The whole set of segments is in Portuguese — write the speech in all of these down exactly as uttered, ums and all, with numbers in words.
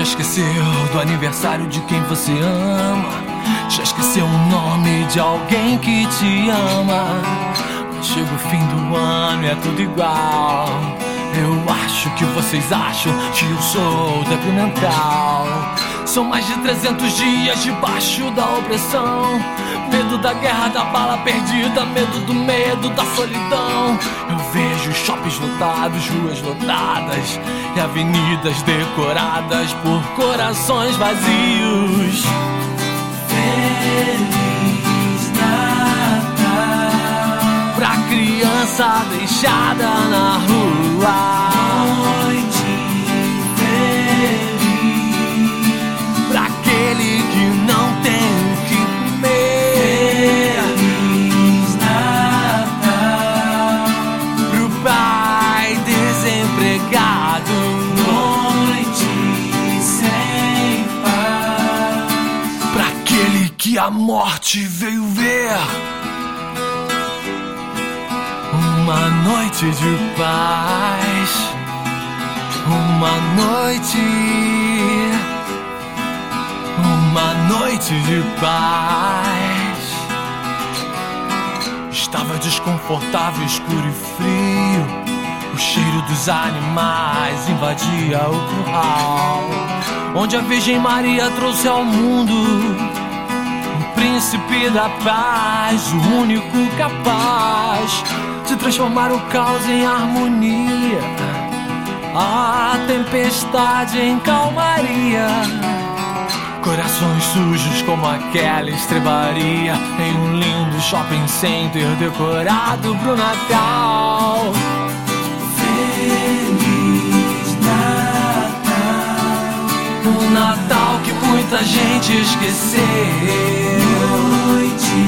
esqueceu do aniversário de quem você ama. Já esqueceu o nome de alguém que te ama. Mas chega o fim do ano e é tudo igual. Eu acho que vocês acham que eu sou débil mental. São mais de trezentos dias debaixo da opressão. Medo da guerra, da bala perdida, medo do medo, da solidão. Eu vejo shoppings lotados, ruas lotadas e avenidas decoradas por corações vazios. Feliz Natal pra criança deixada na rua. Noite feliz pra aquele que não tem o que comer. Feliz Natal pro pai desempregado. Noite sem paz pra aquele que a morte veio ver. Uma noite de paz, uma noite, uma noite de paz. Estava desconfortável, escuro e frio. O cheiro dos animais invadia o curral, onde a Virgem Maria trouxe ao mundo o príncipe da paz, o único capaz de transformar o caos em harmonia, a tempestade em calmaria. Corações sujos como aquela estrebaria em um lindo shopping center decorado pro Natal. Feliz Natal Um Natal que muita gente esqueceu. Noite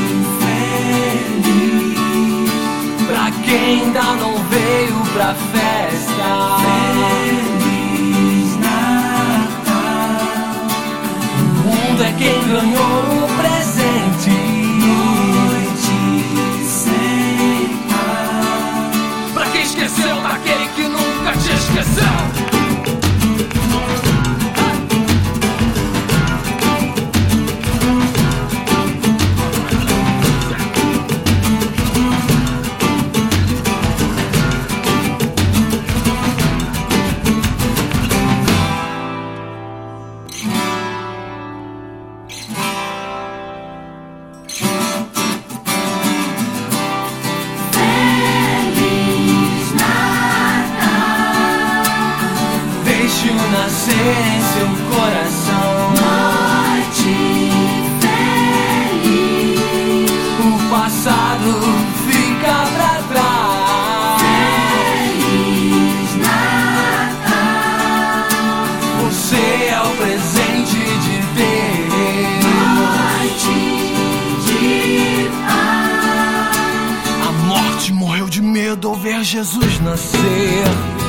feliz pra quem ainda não veio pra festa. Feliz Natal O mundo é quem ganhou o presente. Noite sem paz Pra quem esqueceu daquele que nunca te esqueceu. Deixe-o nascer em seu coração. Noite feliz O passado fica pra trás. Feliz Natal Você é o presente de Deus. Noite de paz A morte morreu de medo ao ver Jesus nascer.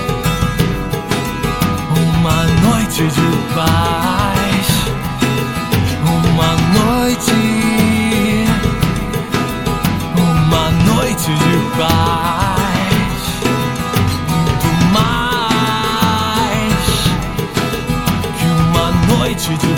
Uma noite de paz, uma noite, uma noite de paz, muito mais que uma noite de